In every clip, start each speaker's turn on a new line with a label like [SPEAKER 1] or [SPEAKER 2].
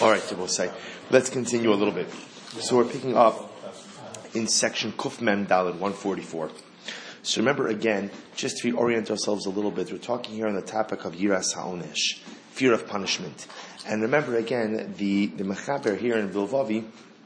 [SPEAKER 1] All right, Tabosai. Let's continue a little bit. So we're picking up in section Kuf Mem Daled 144. So remember again, just to reorient ourselves a little bit, we're talking here on the topic of Yiras HaOnesh, fear of punishment. And remember again, the Mechaber here in Bilvavi,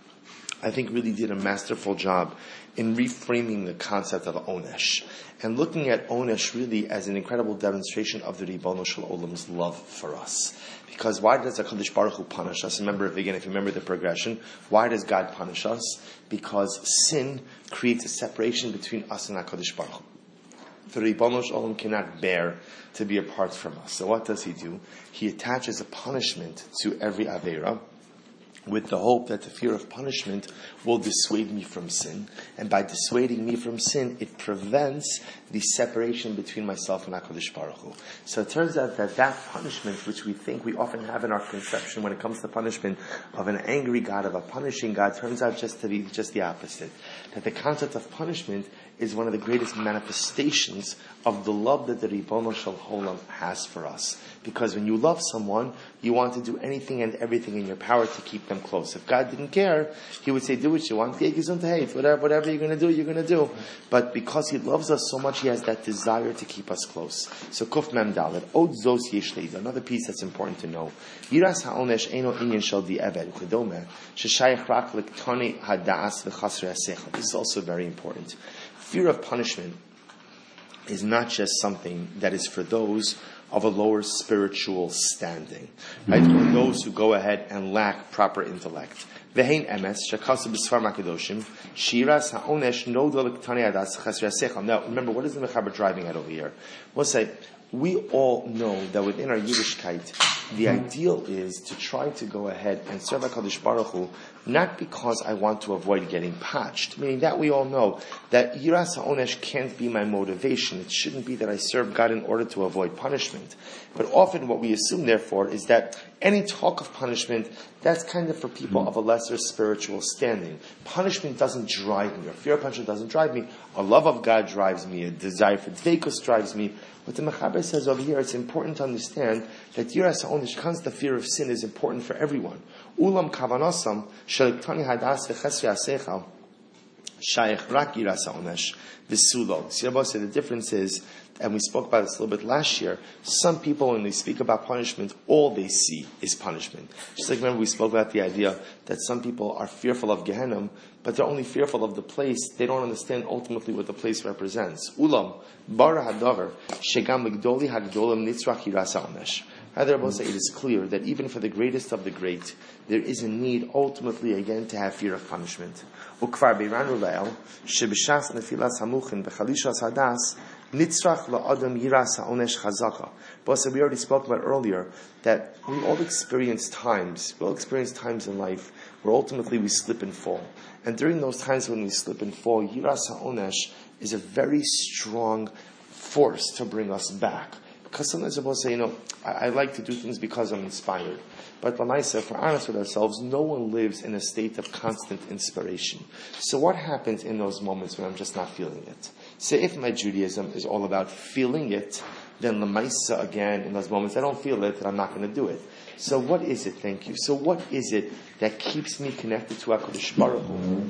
[SPEAKER 1] I think really did a masterful job in reframing the concept of Onesh and looking at Onesh really as an incredible demonstration of the Ribono Shel Olam's love for us. Because why does HaKadosh Baruch Hu punish us? Remember, again, if you remember the progression, why does God punish us? Because sin creates a separation between us and HaKadosh Baruch Hu. The Ribono Shel Olam cannot bear to be apart from us. So what does he do? He attaches a punishment to every Aveira, with the hope that the fear of punishment will dissuade me from sin. And by dissuading me from sin, it prevents the separation between myself and HaKadosh Baruch Hu. So it turns out that punishment, which we think we often have in our conception when it comes to punishment of an angry God, of a punishing God, turns out just to be just the opposite. That the concept of punishment is one of the greatest manifestations of the love that the Ribono Shel Olam has for us. Because when you love someone, you want to do anything and everything in your power to keep them close. If God didn't care, He would say, do what you want. Whatever you're going to do, you're going to do. But because He loves us so much, He has that desire to keep us close. So Kuf Mem Daled, Od Zos Yesh Leid, another piece that's important to know. Yiras HaOnesh Eino Inyan Shel Di'eved, Chedome, Sheshayach Rak L'Ktoni Hada'as V'Chasrei HaSeichel. This is also very important. Fear of punishment is not just something that is for those of a lower spiritual standing, right? Or those who go ahead and lack proper intellect. Ve'hein emes shekasu b'sfar makadoshim shiras ha'onesh no l'ktani adas chasrei haseichel. Now, remember, what is the Mechaber driving at over here? We'll say, we all know that within our Yiddishkeit, the ideal is to try to go ahead and serve HaKadosh Baruch Hu, not because I want to avoid getting patched. Meaning that we all know that Yiras HaOnesh can't be my motivation. It shouldn't be that I serve God in order to avoid punishment. But often what we assume, therefore, is that any talk of punishment, that's kind of for people of a lesser spiritual standing. Punishment doesn't drive me, or fear of punishment doesn't drive me. A love of God drives me, a desire for dveikus drives me. What the Mechaber says over here, it's important to understand that Yiras HaOnesh, the fear of sin, is important for everyone. Ulam kavanasam sheliktani hadas v'chesrei haseichel shayach rak Yiras HaOnesh v'sulo. See, Rabbi said the difference is, and we spoke about this a little bit last year, some people, when they speak about punishment, all they see is punishment. Just like, remember, we spoke about the idea that some people are fearful of Gehenna, but they're only fearful of the place. They don't understand ultimately what the place represents. Ulam, bara hadavar, shegam l'gdoli hagdolim nitzrach Yiras HaOnesh. Rather, Rabbi say it is clear that even for the greatest of the great, there is a need ultimately again to have fear of punishment. Ukvar beiran ruleil, shebishas nefilas hamuchin b'chalishas hadas, nitzrach la'adam Yiras HaOnesh chazaka. But we already spoke about earlier that we all experience times in life where ultimately we slip and fall. And during those times when we slip and fall, Yiras HaOnesh is a very strong force to bring us back. Because sometimes people say, I like to do things because I'm inspired. But Lamaisa, if we're honest with ourselves, no one lives in a state of constant inspiration. So what happens in those moments when I'm just not feeling it? Say if my Judaism is all about feeling it, then Lamaisa, again, in those moments I don't feel it, and I'm not going to do it. So what is it, thank you, so what is it that keeps me connected to HaKadosh Baruch Hu,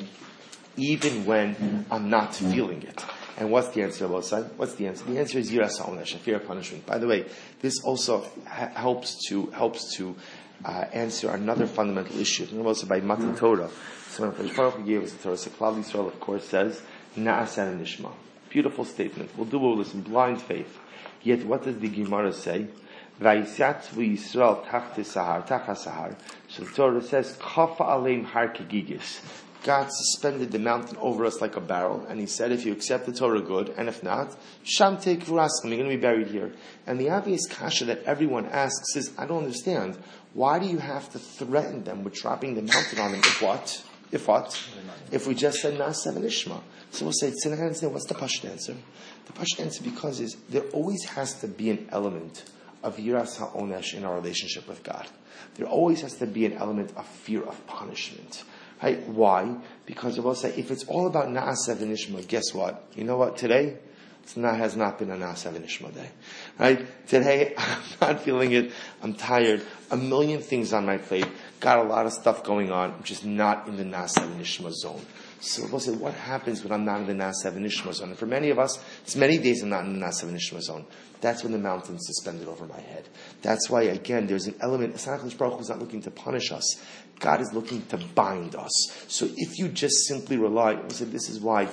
[SPEAKER 1] even when I'm not feeling it? And what's the answer, Abosai? What's the answer? The answer is Yiras HaOnesh, a fear of punishment. By the way, this also helps to answer another fundamental issue. Also by Matan Torah. So when HaKadosh Baruch Hu gave us the Torah, so Klal Yisrael, of course, says, Na'aseh Nishma. Beautiful statement. We'll do what we'll listen, blind faith. Yet what does the Gemara say? Vayisatvu Yisrael tachti sahar, tacha sahar. So the Torah says, Chafa aleim har kegigis. God suspended the mountain over us like a barrel, and He said, if you accept the Torah, good, and if not, sham teik v'raskim, you're going to be buried here. And the obvious kasha that everyone asks is, I don't understand. Why do you have to threaten them with dropping the mountain on them? If what? If we just said Na'aseh v'nishma. So we'll say, what's the Pashut answer? The Pashut answer is there always has to be an element of Yiras HaOnesh in our relationship with God. There always has to be an element of fear of punishment. Right? Why? Because I will say, if it's all about Na'aseh v'nishma, guess what? You know what? Today, has not been a Na'aseh V'Nishma day. Right? Today, I'm not feeling it. I'm tired. A million things on my plate. Got a lot of stuff going on. I'm just not in the Na'aseh V'Nishma zone. So we'll say, what happens when I'm not in the Na'aseh V'Nishma zone? And for many of us, it's many days I'm not in the Na'aseh V'Nishma zone. That's when the mountain's suspended over my head. That's why, again, there's an element, HaKadosh Baruch Hu is not looking to punish us. God is looking to bind us. So if you just simply rely, we'll say, this is why,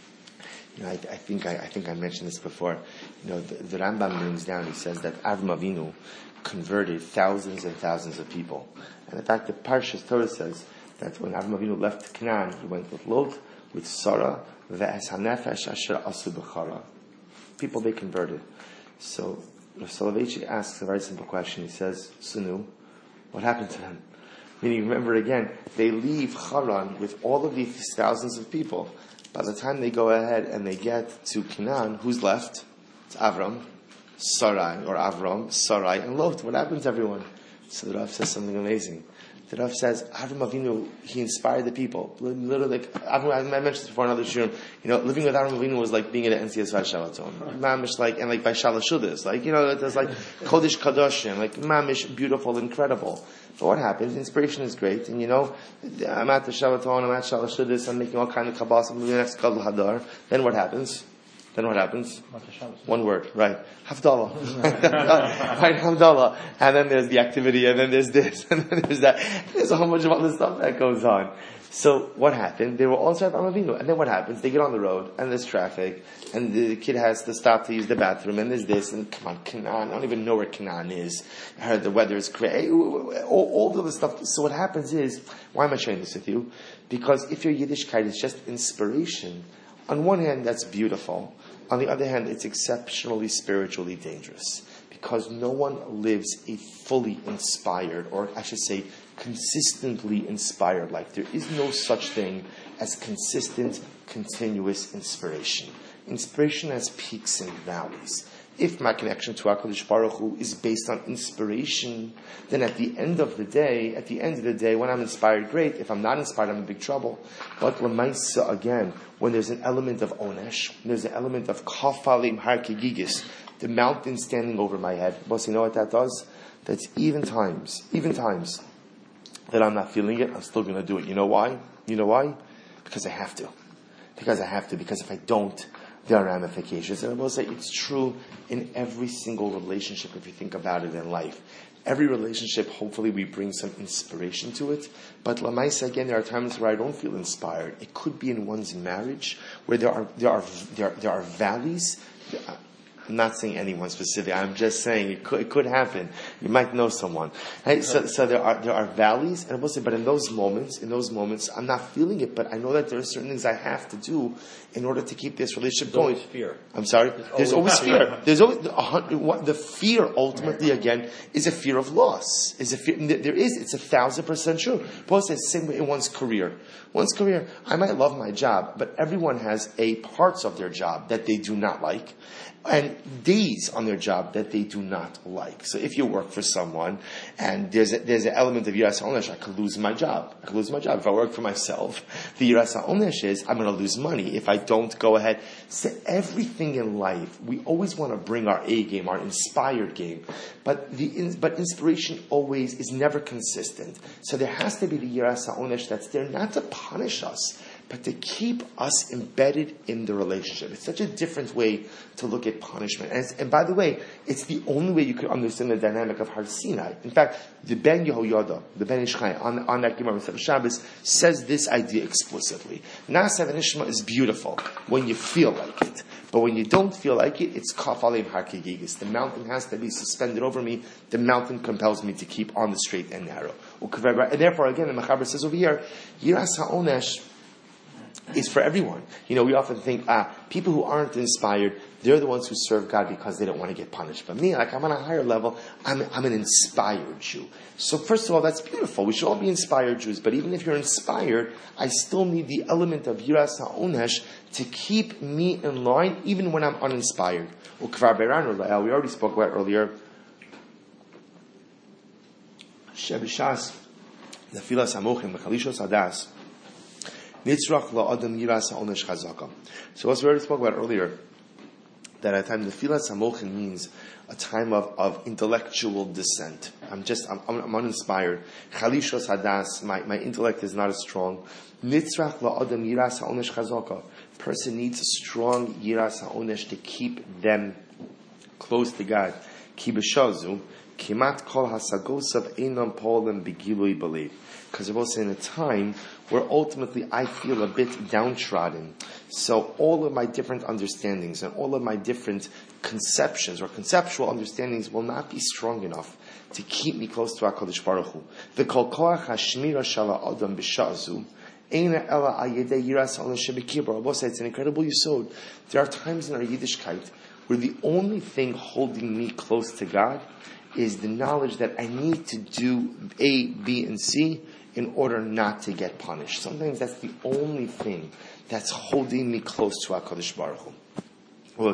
[SPEAKER 1] I think I mentioned this before. The Rambam brings down, he says that Avram Avinu converted thousands and thousands of people. And in fact, the Parshas Torah says that when Avram Avinu left Canaan, he went with Lot, with Sarah, ve'es hanefesh asher asu b'chara. People they converted. So Rav Soloveitchik asks a very simple question. He says, Sunu, what happened to them? Meaning, remember again, they leave Haran with all of these thousands of people. By the time they go ahead and they get to Canaan, who's left? It's Avram, Sarai, Sarai, and Lot. What happens to everyone? So the Rav says something amazing. The Rav says, Avram Avinu, he inspired the people. Literally, I mentioned this before in another shurim. Living with Avram Avinu was like being at an NCS Shalaton. Mamish, and like by Shalashudas. There's like Kodesh Kadoshim, like Mamish, beautiful, incredible. But what happens? Inspiration is great. And I'm at the Shalaton, I'm at Shalashudas, I'm making all kinds of kabbalas, I'm moving the next Gadol Hadar. Then what happens? One word, right? Havdalah. Right, Havdalah. And then there's the activity, and then there's this, and then there's that. There's a whole bunch of other stuff that goes on. So what happened? They were all inside Avram Avinu. And then what happens? They get on the road, and there's traffic, and the kid has to stop to use the bathroom, and there's this, and come on, Canaan. I don't even know where Canaan is. I heard the weather is great. All the other stuff. So what happens is, why am I sharing this with you? Because if your Yiddishkeit is just inspiration, on one hand, that's beautiful. On the other hand, it's exceptionally spiritually dangerous because no one lives a fully inspired, or I should say, consistently inspired life. There is no such thing as consistent, continuous inspiration. Inspiration has peaks and valleys. If my connection to HaKadosh Baruch Hu is based on inspiration, then at the end of the day, when I'm inspired, great. If I'm not inspired, I'm in big trouble. But Lamaisa, again, when there's an element of onesh, there's an element of kafalim har kegigis, the mountain standing over my head. Boss, you know what that does? That's even times that I'm not feeling it, I'm still going to do it. You know why? Because I have to. Because if I don't, there are ramifications. And I will say it's true in every single relationship if you think about it in life. Every relationship, hopefully we bring some inspiration to it. But Lamaisa, again, there are times where I don't feel inspired. It could be in one's marriage where there are valleys. I'm not saying anyone specific. I'm just saying it could happen. You might know someone. Right? So there are valleys, and I will say, but in those moments, I'm not feeling it. But I know that there are certain things I have to do in order to keep this relationship going.
[SPEAKER 2] There's always fear.
[SPEAKER 1] I'm sorry. There's always fear. There's always the fear. Ultimately, again, is a fear of loss. It's 1,000% true. Paul says the same way in one's career. I might love my job, but everyone has parts of their job that they do not like, and days on their job that they do not like. So if you work for someone and there's an element of Yiras HaOnesh, I could lose my job. If I work for myself, the Yiras HaOnesh is I'm going to lose money if I don't go ahead. So everything in life, we always want to bring our A game, our inspired game. But inspiration always is never consistent. So there has to be the Yiras HaOnesh that's there not to punish us, but to keep us embedded in the relationship. It's such a different way to look at punishment. And by the way, it's the only way you can understand the dynamic of Har Sinai. In fact, the Ben Yehoyada, the Ben Ish Chai, on that Gemara Masechet Shabbos, says this idea explicitly. Na'aseh V'Nishma is beautiful when you feel like it. But when you don't feel like it, it's kaf aleim har kegigis. The mountain has to be suspended over me. The mountain compels me to keep on the straight and narrow. And therefore, again, the Mechaber says over here, Yiras HaOnesh is for everyone. We often think, people who aren't inspired, they're the ones who serve God because they don't want to get punished. But me, I'm on a higher level, I'm an inspired Jew. So first of all, that's beautiful. We should all be inspired Jews. But even if you're inspired, I still need the element of Yiras HaOnesh to keep me in line, even when I'm uninspired. We already spoke about earlier. Shebishas, Nefilas Hamochim, Mechalishos Hadas. So as we already spoke about earlier, that at a time Nefilas Hamochin means a time of intellectual descent. I'm uninspired. Chalishos Hadas, my intellect is not as strong. Nitzrach la'adam yiras ha'onesh chazaka. Person needs a strong yiras ha'onesh to keep them close to God. Ki b'shazu, kimat kol hasagosav einam polem begilui believe. Because we're also in a time where ultimately I feel a bit downtrodden. So all of my different understandings and all of my different conceptions or conceptual understandings will not be strong enough to keep me close to HaKadosh Baruch Hu. The kol koach hashmira shala adam b'shazu eina ela ayedei yiras ha'onesh shebekibur. Rabbi said it's an incredible yisod. There are times in our Yiddishkeit where the only thing holding me close to God is the knowledge that I need to do A, B, and C in order not to get punished. Sometimes that's the only thing that's holding me close to HaKadosh Baruch Hu.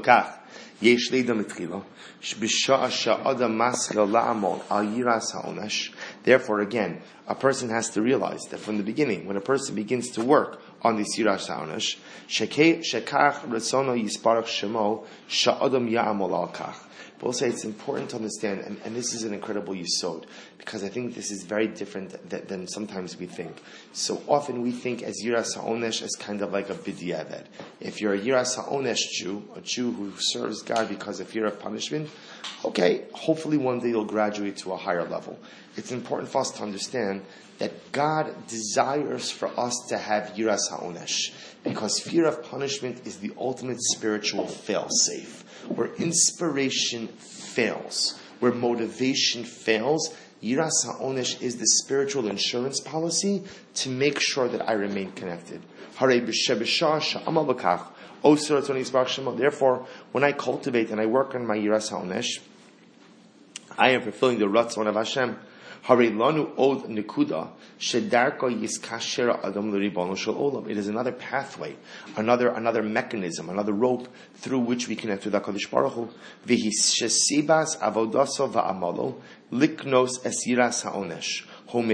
[SPEAKER 1] Therefore, again, a person has to realize that from the beginning, when a person begins to work on this yiras ha'onesh, shekach retzono yisparach shemo sha'adam ya'amol al kach. But also it's important to understand, and this is an incredible yisod, because I think this is very different than sometimes we think. So often we think as yiras ha'onesh as kind of like a b'diavad. If you're a yiras ha'onesh Jew, a Jew who serves God because of fear of punishment, okay, hopefully one day you'll graduate to a higher level. It's important for us to understand that God desires for us to have yiras ha'onesh, because fear of punishment is the ultimate spiritual fail-safe. Where inspiration fails, where motivation fails, yiras ha'onesh is the spiritual insurance policy to make sure that I remain connected. Therefore, when I cultivate and I work on my yiras ha'onesh, I am fulfilling the ratzon of Hashem. It is another pathway, another mechanism, another rope through which we connect with HaKadosh Baruch Hu. V'hisibas avodaso va'amalo liknos esiras ha'onesh.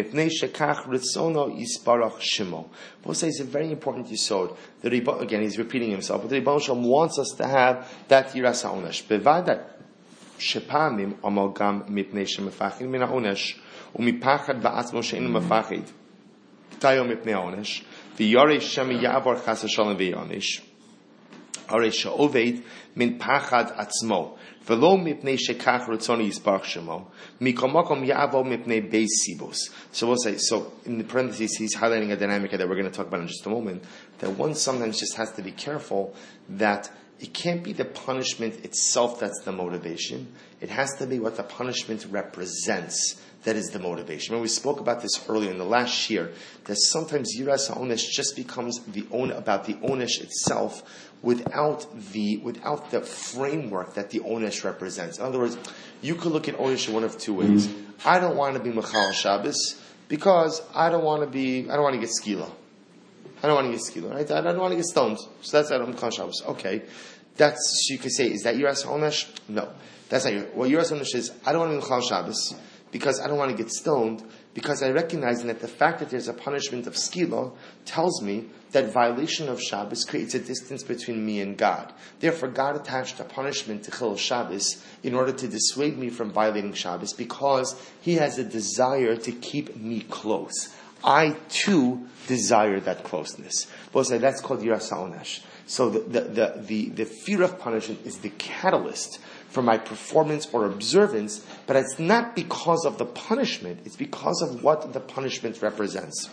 [SPEAKER 1] Both say it's a very important yisod. Again, he's repeating himself, but the Rebbe Shalom wants us to have that yiras ha'onesh. Bevadat shepamim amalgam mipnei shemefachim min ha'onesh. ומפחד בעצמו שאינו מפחד תאיו מפני העונש ויורא שמא יעבור חס ושלום ויענש הרי שעובד מן פחד עצמו ולא מפני שכך רצון יסברך שמו מכל מקום יעבור מפני בייס סיבוס. So we'll say, so in the parentheses he's highlighting a dynamic that we're going to talk about in just a moment, that one sometimes just has to be careful that it can't be the punishment itself that's the motivation. It has to be what the punishment represents that is the motivation. When we spoke about this earlier in the last year, that sometimes yiras ha'onesh just becomes about the onesh itself without the framework that the onesh represents. In other words, you could look at onesh in one of two ways. I don't want to be mechal Shabbos because I don't want to get skila. I don't want to get skila, right? I don't want to get stoned. So that's out of mechal Shabbos. Okay. That's, you could say, is that yiras ha'onesh? No. That's not what yiras ha'onesh is. I don't want to be mechal Shabbos because I don't want to get stoned, because I recognize that the fact that there's a punishment of skila tells me that violation of Shabbos creates a distance between me and God. Therefore, God attached a punishment to Chil Shabbos in order to dissuade me from violating Shabbos, because He has a desire to keep me close. I too desire that closeness. But say that's called yiras ha'onesh. So the fear of punishment is the catalyst for my performance or observance, but it's not because of the punishment, it's because of what the punishment represents.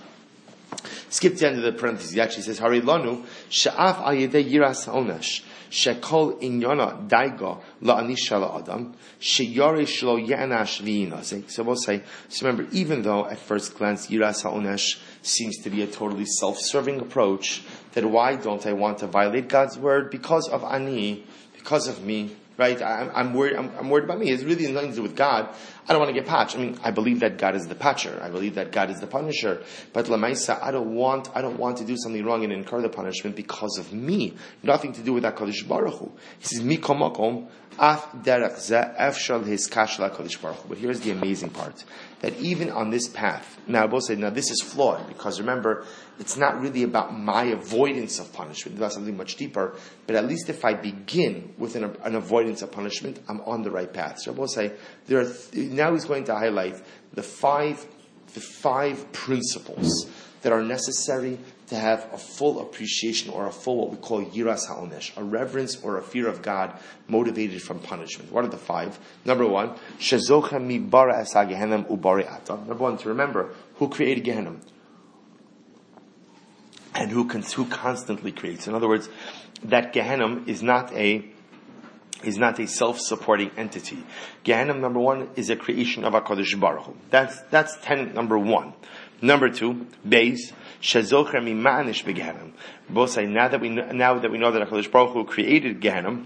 [SPEAKER 1] Skip to the end of the parentheses. He actually says, Hari lanu, sha'af ayedei yiras ha'onesh, shekol inyana daiga la'anisha la'adam, sheyari shlo ye'anash v'yinazek. So we'll say, so remember, even though at first glance yiras ha'onesh seems to be a totally self-serving approach, that why don't I want to violate God's word? Because of ani, because of me. Right? I'm worried about me. It's really nothing to do with God. I don't want to get patched. I mean, I believe that God is the patcher. I believe that God is the punisher. But Lamaisa, I don't want to do something wrong and incur the punishment because of me. Nothing to do with HaKadosh Baruch Hu. He says, Mikomakom, af derech ze efshal his kashla HaKadosh Baruch Hu. But here's the amazing part. that even on this path, now I will say, now this is flawed, because remember, it's not really about my avoidance of punishment. It's about something much deeper. But at least if I begin with an avoidance of punishment, I'm on the right path. So I will say, now he's going to highlight the five principles that are necessary to have a full appreciation, or a full, what we call yiras ha'onesh, a reverence or a fear of God motivated from punishment. What are the five? Number one, shezocha mi bara asa gehenem ubari ata. Number one, to remember who created Gehenna and who constantly creates. In other words, that Gehenna is not a self-supporting entity. Gehenna, number one, is a creation of HaKadosh Baruch Hu. That's tenet number one. Number two, Beis, shezocher mimanish beGehenna. Both say, now that we know that HaKadosh Baruch Hu created Gehenna,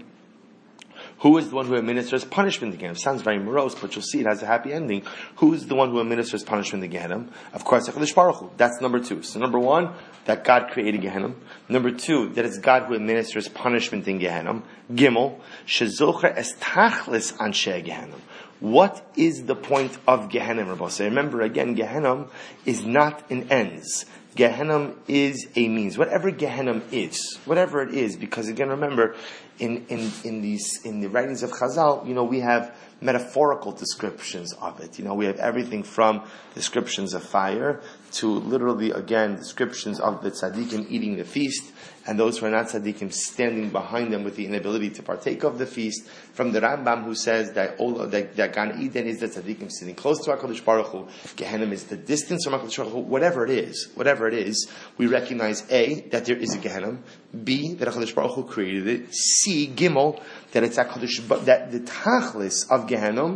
[SPEAKER 1] who is the one who administers punishment again? It sounds very morose, but you'll see it has a happy ending. Who is the one who administers punishment again? Of course, HaKadosh Baruch Hu. That's number two. So number one, that God created Gehenna. Number two, that it's God who administers punishment in Gehenna. Gimel, shezocher es tachlis anshe Gehenna. What is the point of Gehenna, Rabbi? So remember again, Gehenna is not an ends. Gehenna is a means. Whatever Gehenna is, whatever it is, because again, remember, in the writings of Chazal, we have metaphorical descriptions of it. We have everything from descriptions of fire to literally, again, descriptions of the tzaddikim eating the feast, and those who are not tzaddikim standing behind them with the inability to partake of the feast. From the Rambam, who says that Gan Eden is the tzaddikim sitting close to HaKadosh Baruch Hu, Gehenna is the distance from HaKadosh Baruch Hu. Whatever it is, we recognize A, that there is a Gehenna, B, that HaKadosh Baruch Hu created it, C, Gimel, that it's HaKadosh, that the tachlis of Gehenna,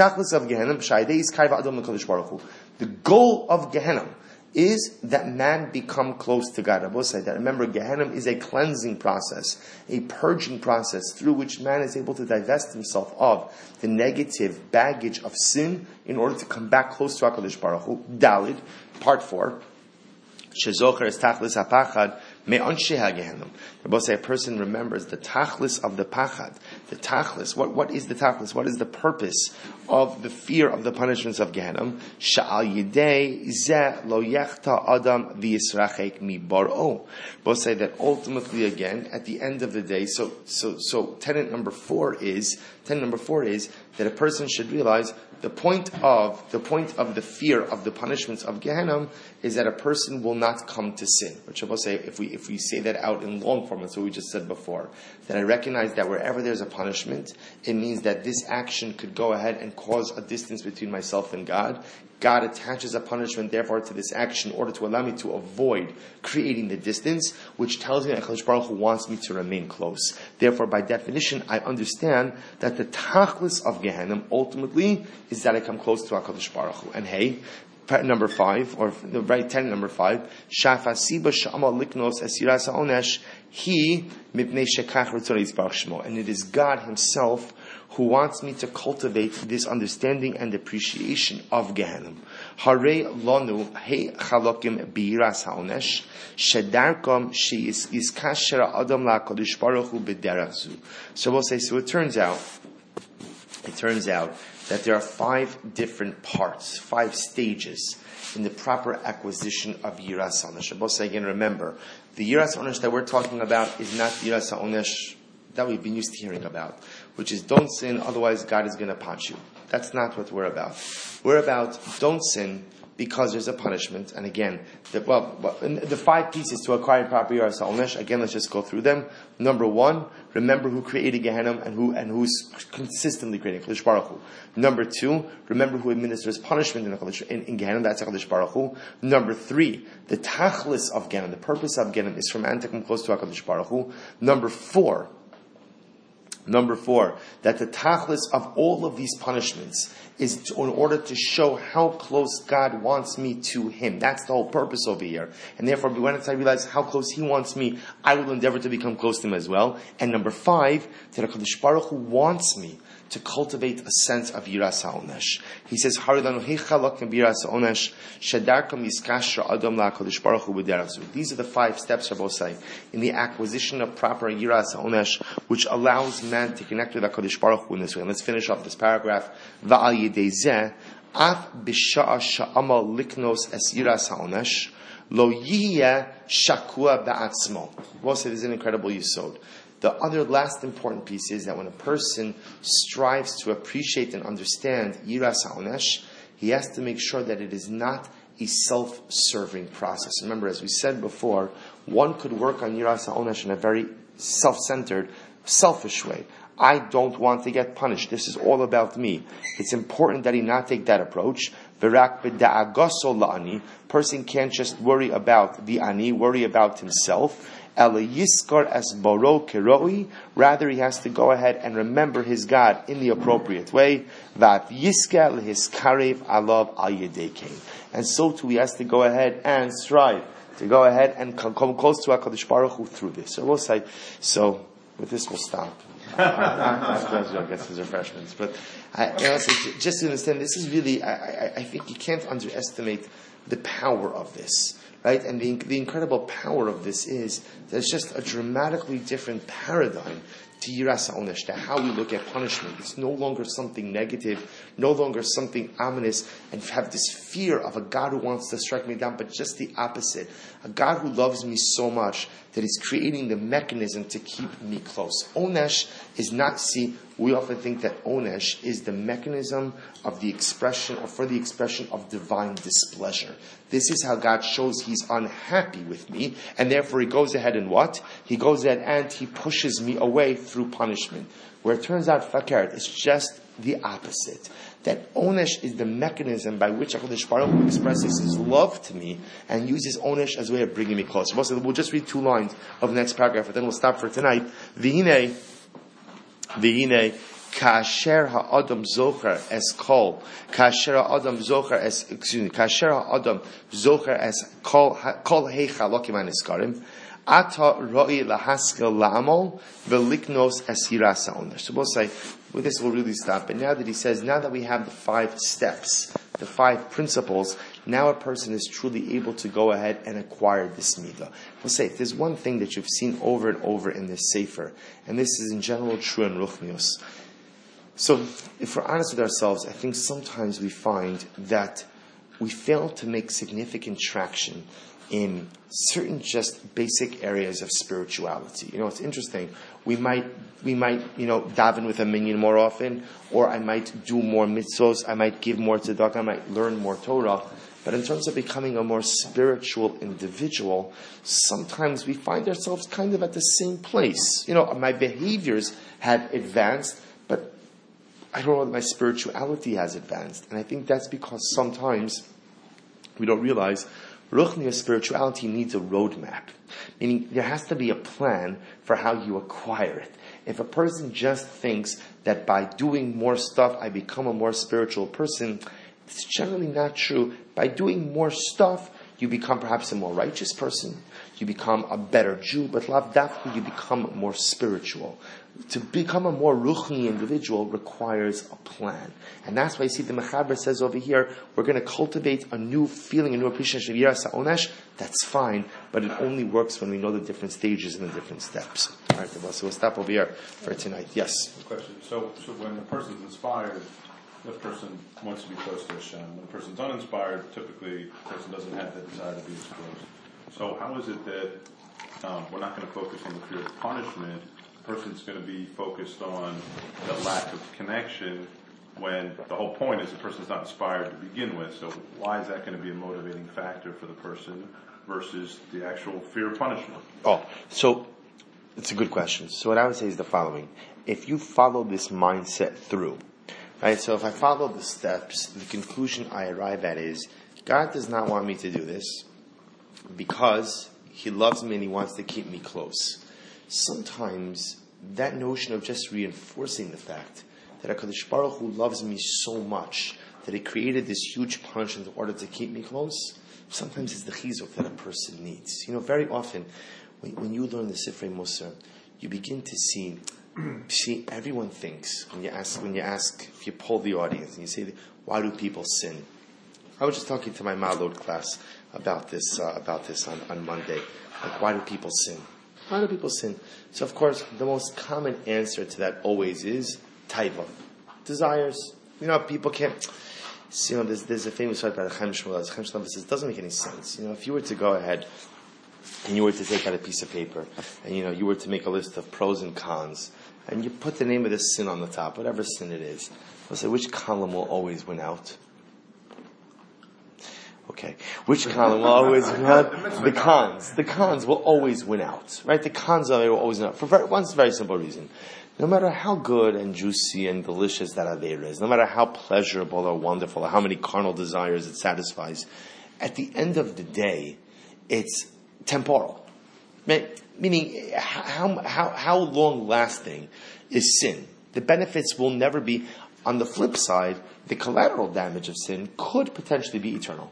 [SPEAKER 1] Shaydei is Kaiva Adam HaKadosh Baruch Hu. The goal of Gehenna is that man become close to God. I will say that. Remember, Gehenna is a cleansing process, a purging process through which man is able to divest himself of the negative baggage of sin in order to come back close to HaKadosh Baruch Hu. Dalid, part 4. Shezocher es tachlis hapachad me anshe haGehenna. Rabbi say a person remembers the tachlis of the pachad. The tachlis. What is the tachlis? What is the purpose of the fear of the punishments of Gehenna? Sha'al yidei zeh lo yechta adam v'yisrachek mi bar'o. Rabbi say that ultimately, again, at the end of the day, so tenet number 4 is that a person should realize the point of the fear of the punishments of Gehenna is that a person will not come to sin. Which I will say, if we say that out in long form, that's what we just said before, that I recognize that wherever there's a punishment, it means that this action could go ahead and cause a distance between myself and God. God attaches a punishment, therefore, to this action in order to allow me to avoid creating the distance, which tells me that HaKadosh Baruch Hu wants me to remain close. Therefore, by definition, I understand that the tachlis of Gehenna ultimately is that I come close to HaKadosh Baruch Hu. And hey, number 5, or the right 10, number 5, Shafasiba Sha'amal Liknos Esiras Ha'onesh, He Mipnei Shekach Ritzon Yisbarach Shmo. And it is God Himself who wants me to cultivate this understanding and appreciation of Gehenna. Hare lanu he chalokim biras haonesh shedarkom she is kasher adam la kodesh baruch hu b'derech zu. So we'll say. So it turns out that there are 5 different parts, 5 stages in the proper acquisition of yiras haonesh. We'll say again. Remember, the yiras haonesh that we're talking about is not yiras haonesh that we've been used to hearing about, which is don't sin, otherwise God is going to punch you. That's not what we're about. We're about don't sin because there's a punishment. And again, the 5 pieces to acquire proper yiras haonesh. Again, let's just go through them. Number 1, remember who created Gehenna and who's consistently creating HaKadosh Baruch Hu. Number 2, remember who administers punishment in Gehenna. That's HaKadosh Baruch Hu. Number 3, the tachlis of Gehenna, the purpose of Gehenna is for man to come close to HaKadosh Baruch Hu. Number 4, that the tachlis of all of these punishments is in order to show how close God wants me to Him. That's the whole purpose over here. And therefore, once I realize how close He wants me, I will endeavor to become close to Him as well. And number 5, that HaKadosh Baruch Hu wants me to cultivate a sense of yiras haonesh. He says, these are the 5 steps, Rabbi say, in the acquisition of proper yiras haonesh, which allows man to connect with HaKadosh Baruch Hu in this way. And let's finish off this paragraph. Af bisha'a sha'amal liknos es yiras ha'onesh, lo yihye shakua ba'atzmo. We'll say this is an incredible yisod. The other last important piece is that when a person strives to appreciate and understand yiras ha'onesh, he has to make sure that it is not a self-serving process. Remember, as we said before, one could work on yiras ha'onesh in a very self-centered, selfish way. I don't want to get punished. This is all about me. It's important that he not take that approach. Virak b'da'agaso la'ani. Person can't just worry about the ani, worry about himself. Ela yiskar es baro kiroi. Rather, he has to go ahead and remember his God in the appropriate way. Vat yiska lehiskarev alav al yedei kain. And so too, he has to go ahead and strive to go ahead and come close to HaKadosh Baruch Hu through this. So we'll say, so with this we'll stop. I'll get his refreshments. But just to understand, this is really, I think you can't underestimate the power of this. Right? And the incredible power of this is that it's just a dramatically different paradigm to yiras ha'onesh, to how we look at punishment. It's no longer something negative, no longer something ominous, and have this fear of a God who wants to strike me down, but just the opposite. A God who loves me so much that He's creating the mechanism to keep me close. Onesh is not, we often think that onesh is the mechanism of the expression, or for the expression of divine displeasure. This is how God shows He's unhappy with me, and therefore He goes ahead and what? He goes ahead and He pushes me away through punishment. Where it turns out, fakert, it's just the opposite. That onesh is the mechanism by which HaKadosh Baruch Hu expresses His love to me and uses onesh as a way of bringing me closer. We'll just read 2 lines of the next paragraph, and then we'll stop for tonight. V'hinei, kasher ha'adam zocher es kol, kasher ha'adam zocher es kol heicha lokim aniskarim, ata roi lahaskel la'amol, veliknos es yiras ha'onesh. So we'll say, with this we'll really stop. And now that he says, now that we have the 5 steps, the 5 principles, now a person is truly able to go ahead and acquire this midah. We'll say, if there's one thing that you've seen over and over in this sefer, and this is in general true in Ruchnius. So, if we're honest with ourselves, I think sometimes we find that we fail to make significant traction in certain just basic areas of spirituality. It's interesting. We might, daven with a minyan more often, or I might do more mitzvos, I might give more tzedakah, I might learn more Torah. But in terms of becoming a more spiritual individual, sometimes we find ourselves kind of at the same place. My behaviors have advanced, but I don't know that my spirituality has advanced. And I think that's because sometimes we don't realize Ruchniya spirituality needs a roadmap. Meaning there has to be a plan for how you acquire it. If a person just thinks that by doing more stuff I become a more spiritual person, it's generally not true. By doing more stuff, you become perhaps a more righteous person, you become a better Jew, but lav dafka, you become more spiritual. To become a more ruchni individual requires a plan. And that's why you see the Mechaber says over here, we're going to cultivate a new feeling, a new appreciation of yiras ha'onesh. That's fine, but it only works when we know the different stages and the different steps. All right, so we'll stop over here for tonight. Yes?
[SPEAKER 2] Question. So when a person's inspired, the person wants to be close to Hashem. When a person's uninspired, typically the person doesn't have the desire to be as close. So how is it that we're not going to focus on the fear of punishment? The person's going to be focused on the lack of connection when the whole point is the person's not inspired to begin with. So why is that going to be a motivating factor for the person versus the actual fear of punishment?
[SPEAKER 1] So it's a good question. So what I would say is the following. If you follow this mindset through, right? So if I follow the steps, the conclusion I arrive at is, God does not want me to do this because He loves me and He wants to keep me close. Sometimes that notion of just reinforcing the fact that HaKadosh Baruch Hu loves me so much that He created this huge punishment in order to keep me close, sometimes it's the chizuk that a person needs. Very often, when you learn the Sifrei Musar, you begin to see, everyone thinks, when you ask, if you poll the audience and you say, why do people sin? I was just talking to my Malod class about this on Monday. Like, why do people sin? Why do people sin? So, of course, the most common answer to that always is taiva, desires. People can't. So, there's a famous story by the Chaim Shmuel. Chaim Shmuel says it doesn't make any sense. If you were to go ahead and you were to take out a piece of paper and you were to make a list of pros and cons and you put the name of the sin on the top, whatever sin it is, let's say which column will always win out? Okay. Which column will always win out? The cons. The cons will always win out. Right? The cons will always win out. For one very simple reason. No matter how good and juicy and delicious that Aveira is, no matter how pleasurable or wonderful or how many carnal desires it satisfies, at the end of the day, it's temporal. Meaning, how long-lasting is sin? The benefits will never be. On the flip side, the collateral damage of sin could potentially be eternal.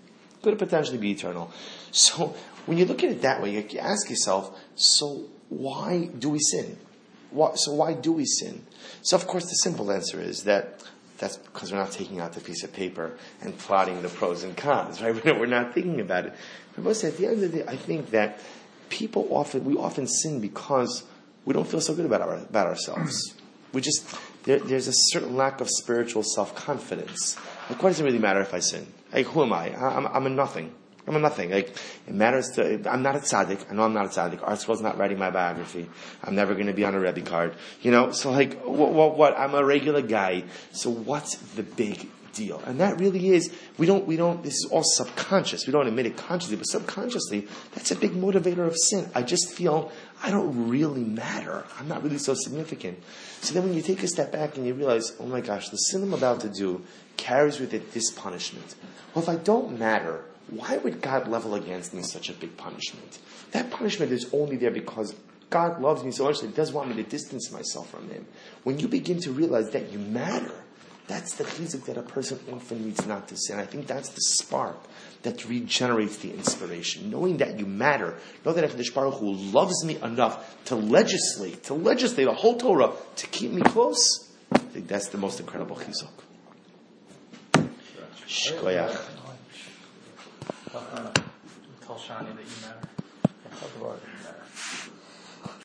[SPEAKER 1] So, when you look at it that way, you ask yourself, so why do we sin? Why do we sin? So, of course, the simple answer is that's because we're not taking out the piece of paper and plotting the pros and cons, right? We're not thinking about it. But mostly at the end of the day, I think that we often sin because we don't feel so good about ourselves. There's a certain lack of spiritual self-confidence. Like, what does it really matter if I sin? Like, who am I? I'm a nothing. Like, it matters I'm not a tzaddik. I know I'm not a tzaddik. ArtScroll's not writing my biography. I'm never going to be on a Rebbe card. So like, what? I'm a regular guy. So what's the big deal? And that really is, we don't, this is all subconscious. We don't admit it consciously, but subconsciously, that's a big motivator of sin. I just feel I don't really matter. I'm not really so significant. So then when you take a step back and you realize, oh my gosh, the sin I'm about to do carries with it this punishment. Well, if I don't matter, why would God level against me such a big punishment? That punishment is only there because God loves me so much that He doesn't want me to distance myself from Him. When you begin to realize that you matter, that's the chizuk that a person often needs not to sin. I think that's the spark that regenerates the inspiration. Knowing that you matter, know that HaKadosh Baruch Hu loves me enough to legislate the whole Torah to keep me close. I think that's the most incredible chizuk. Shkoyach.
[SPEAKER 3] Tell Shani that you matter.